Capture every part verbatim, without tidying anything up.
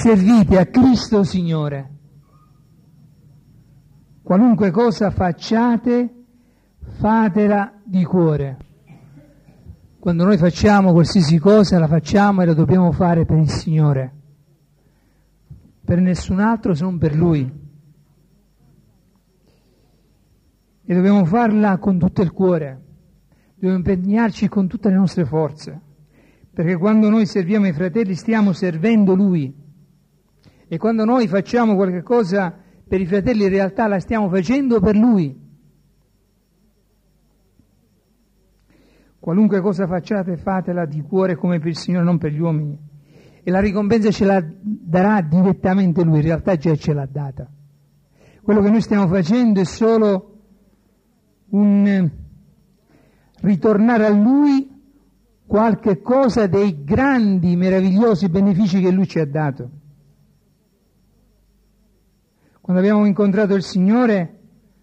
servite a Cristo Signore. Qualunque cosa facciate, fatela di cuore. Quando noi facciamo qualsiasi cosa, la facciamo e la dobbiamo fare per il Signore, per nessun altro se non per Lui. E dobbiamo farla con tutto il cuore, dobbiamo impegnarci con tutte le nostre forze, perché quando noi serviamo i fratelli stiamo servendo Lui, e quando noi facciamo qualche cosa per i fratelli in realtà la stiamo facendo per Lui. Qualunque cosa facciate, fatela di cuore come per il Signore, non per gli uomini. E la ricompensa ce la darà direttamente Lui, in realtà già ce l'ha data. Quello che noi stiamo facendo è solo un ritornare a Lui qualche cosa dei grandi, meravigliosi benefici che Lui ci ha dato. Quando abbiamo incontrato il Signore,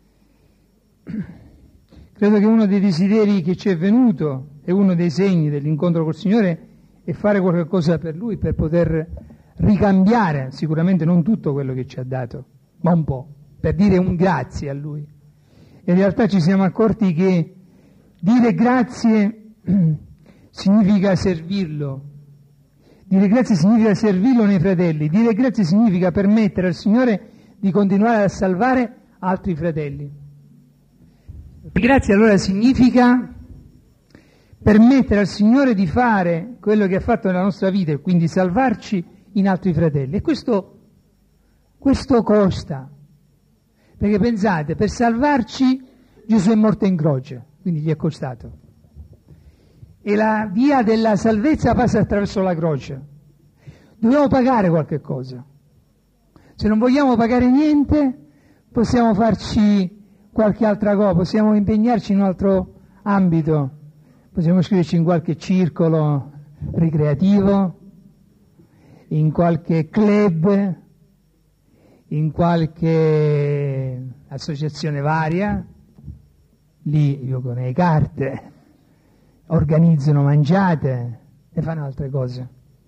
credo che uno dei desideri che ci è venuto e uno dei segni dell'incontro col Signore è fare qualche cosa per Lui, per poter ricambiare, sicuramente non tutto quello che ci ha dato, ma un po', per dire un grazie a Lui. E in realtà ci siamo accorti che dire grazie significa servirlo, dire grazie significa servirlo nei fratelli, dire grazie significa permettere al Signore di continuare a salvare altri fratelli. Grazie allora significa permettere al Signore di fare quello che ha fatto nella nostra vita e quindi salvarci in altri fratelli. E questo, questo costa, perché pensate, per salvarci Gesù è morto in croce, quindi gli è costato. E la via della salvezza passa attraverso la croce. Dobbiamo pagare qualche cosa. Se non vogliamo pagare niente, possiamo farci qualche altra cosa, possiamo impegnarci in un altro ambito, possiamo iscriverci in qualche circolo ricreativo, in qualche club, in qualche associazione varia, lì giocano le carte, organizzano mangiate e fanno altre cose.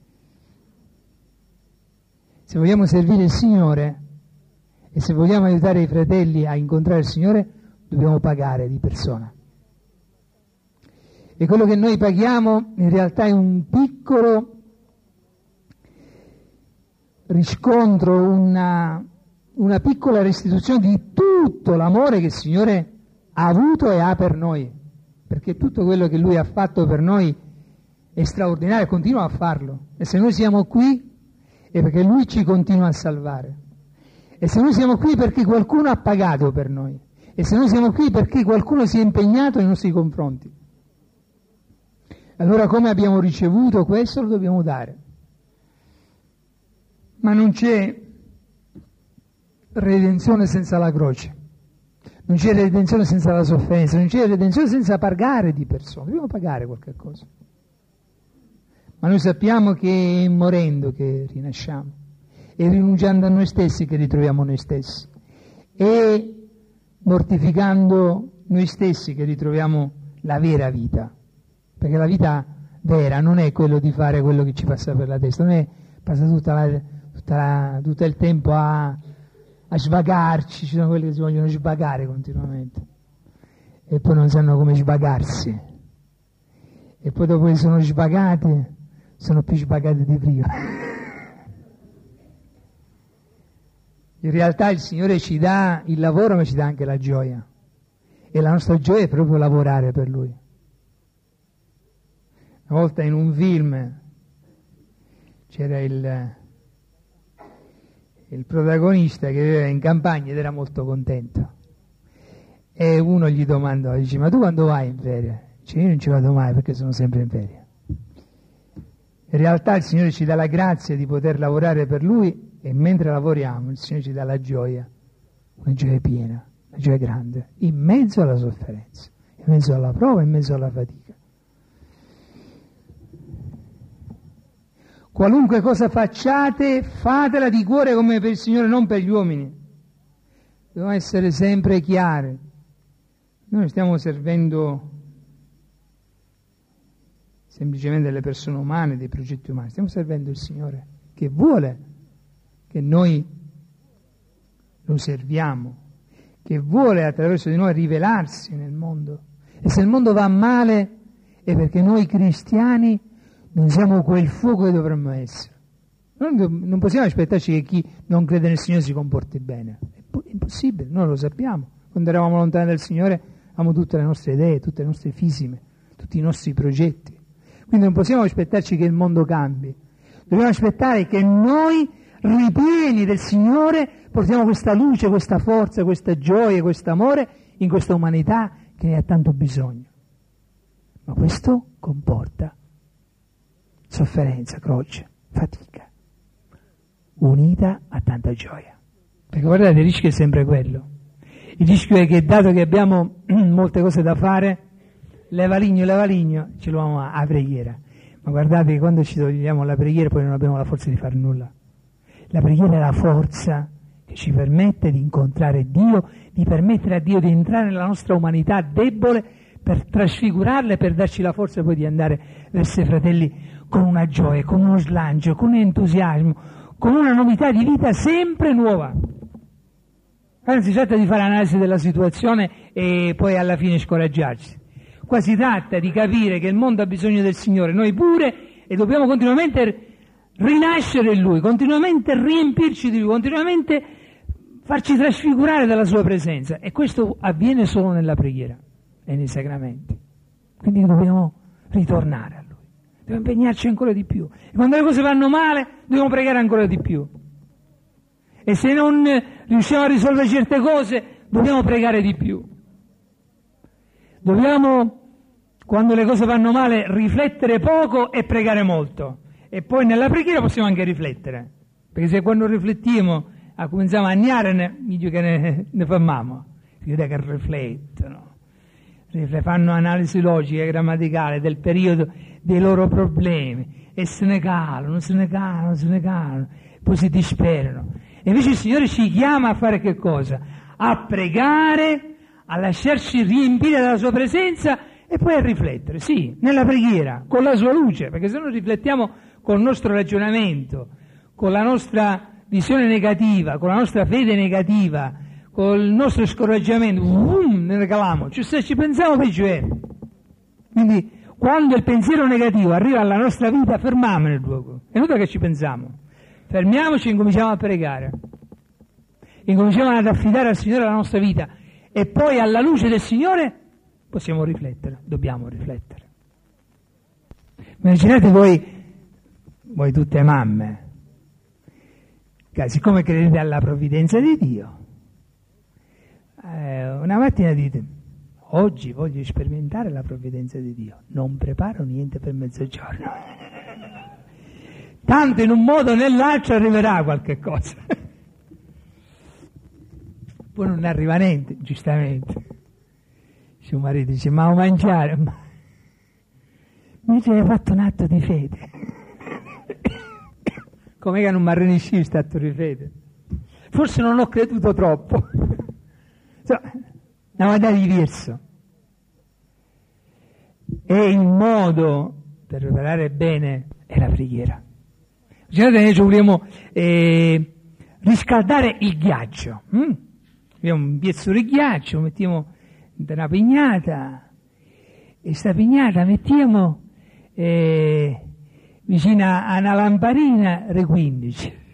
Se vogliamo servire il Signore e se vogliamo aiutare i fratelli a incontrare il Signore, dobbiamo pagare di persona. E quello che noi paghiamo in realtà è un piccolo riscontro, una, una piccola restituzione di tutto l'amore che il Signore ha avuto e ha per noi, perché tutto quello che Lui ha fatto per noi è straordinario e continua a farlo. E se noi siamo qui è perché Lui ci continua a salvare. E se noi siamo qui perché qualcuno ha pagato per noi. E se noi siamo qui perché qualcuno si è impegnato nei nostri confronti. Allora come abbiamo ricevuto questo lo dobbiamo dare. Ma non c'è redenzione senza la croce. Non c'è redenzione senza la sofferenza. Non c'è redenzione senza pagare di persone. Dobbiamo pagare qualche cosa. Ma noi sappiamo che è morendo che rinasciamo, è rinunciando a noi stessi che ritroviamo noi stessi, è mortificando noi stessi che ritroviamo la vera vita, perché la vita vera non è quello di fare quello che ci passa per la testa, non è passare tutta la, tutta la, tutto il tempo a, a svagarci, ci sono quelli che si vogliono svagare continuamente e poi non sanno come svagarsi, e poi dopo che sono svagati sono più svagati di prima. In realtà il Signore ci dà il lavoro, ma ci dà anche la gioia. E la nostra gioia è proprio lavorare per Lui. Una volta in un film c'era il, il protagonista che viveva in campagna ed era molto contento. E uno gli domandò, dice, ma tu quando vai in ferie? Dice, io non ci vado mai perché sono sempre in ferie. In realtà il Signore ci dà la grazia di poter lavorare per Lui e mentre lavoriamo il Signore ci dà la gioia, una gioia piena, una gioia grande, in mezzo alla sofferenza, in mezzo alla prova, in mezzo alla fatica. Qualunque cosa facciate, fatela di cuore come per il Signore, non per gli uomini. Dobbiamo essere sempre chiari. Noi stiamo servendo semplicemente delle persone umane, dei progetti umani, stiamo servendo il Signore che vuole che noi lo serviamo, che vuole attraverso di noi rivelarsi nel mondo. E se il mondo va male è perché noi cristiani non siamo quel fuoco che dovremmo essere. Noi non possiamo aspettarci che chi non crede nel Signore si comporti bene. È impossibile, noi lo sappiamo. Quando eravamo lontani dal Signore avevamo tutte le nostre idee, tutte le nostre fisime, tutti i nostri progetti. Quindi non possiamo aspettarci che il mondo cambi. Dobbiamo aspettare che noi, ripieni del Signore, portiamo questa luce, questa forza, questa gioia, questo amore in questa umanità che ne ha tanto bisogno. Ma questo comporta sofferenza, croce, fatica, unita a tanta gioia. Perché guardate, il rischio è sempre quello. Il rischio è che, dato che abbiamo molte cose da fare, levaligno, levaligno, ce lo vamo a preghiera. Ma guardate che quando ci togliamo la preghiera poi non abbiamo la forza di fare nulla. La preghiera è la forza che ci permette di incontrare Dio, di permettere a Dio di entrare nella nostra umanità debole, per trasfigurarla e per darci la forza poi di andare verso i fratelli con una gioia, con uno slancio, con un entusiasmo, con una novità di vita sempre nuova. Non si tratta di fare analisi della situazione e poi alla fine scoraggiarsi. Qua si tratta di capire che il mondo ha bisogno del Signore, noi pure, e dobbiamo continuamente rinascere in Lui, continuamente riempirci di Lui, continuamente farci trasfigurare dalla Sua presenza. E questo avviene solo nella preghiera e nei sacramenti. Quindi dobbiamo ritornare a Lui, dobbiamo impegnarci ancora di più. E quando le cose vanno male, dobbiamo pregare ancora di più. E se non riusciamo a risolvere certe cose, dobbiamo pregare di più. Dobbiamo, quando le cose vanno male, riflettere poco e pregare molto. E poi nella preghiera possiamo anche riflettere. Perché se quando riflettiamo ah, cominciamo a agnare, meglio che ne, ne fermiamo. Vedete che riflettono. Fanno analisi logica e grammaticale del periodo dei loro problemi. E se ne calano, se ne calano, se ne calano. Poi si disperano. E invece il Signore ci chiama a fare che cosa? A pregare, a lasciarci riempire dalla Sua presenza e poi a riflettere, sì, nella preghiera, con la Sua luce, perché se non riflettiamo col nostro ragionamento, con la nostra visione negativa, con la nostra fede negativa, col nostro scoraggiamento, um, ne regaliamo, cioè se ci pensiamo peggio è. Quindi quando il pensiero negativo arriva alla nostra vita, fermiamo nel luogo, è inutile che ci pensiamo. Fermiamoci e incominciamo a pregare, incominciamo ad affidare al Signore la nostra vita e poi alla luce del Signore possiamo riflettere, dobbiamo riflettere. Immaginate voi, voi tutte mamme, che siccome credete alla provvidenza di Dio, eh, una mattina dite, oggi voglio sperimentare la provvidenza di Dio, non preparo niente per mezzogiorno. Tanto in un modo o nell'altro arriverà qualche cosa. Poi non arriva niente, giustamente. Suo marito dice, ma ho mangiare? Ma invece hai fatto un atto di fede. Com'è che non mi arrenisci questo atto di fede? Forse non ho creduto troppo. Insomma, una maniera diversa. E il modo per preparare bene è la preghiera. Noi vogliamo eh, riscaldare il ghiaccio. Mm? Abbiamo un pezzo di ghiaccio, mettiamo in una pignata e sta pignata mettiamo eh, vicino a una lamparina re quindici.